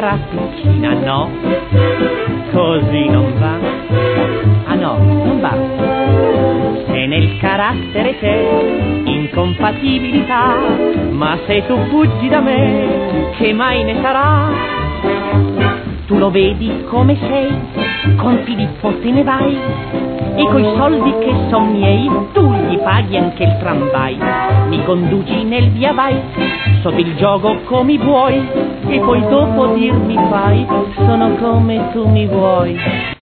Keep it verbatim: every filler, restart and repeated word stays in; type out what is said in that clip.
graticina, no, così non va. Ah no, non va. Se nel carattere c'è incompatibilità, ma se tu fuggi da me, che mai ne sarà? Tu lo vedi come sei, con Filippo te ne vai, e coi soldi che son miei tu gli paghi anche il tramvai. Mi conduci nel via vai, sotto il gioco come vuoi, e poi dopo dirmi fai, sono come tu mi vuoi.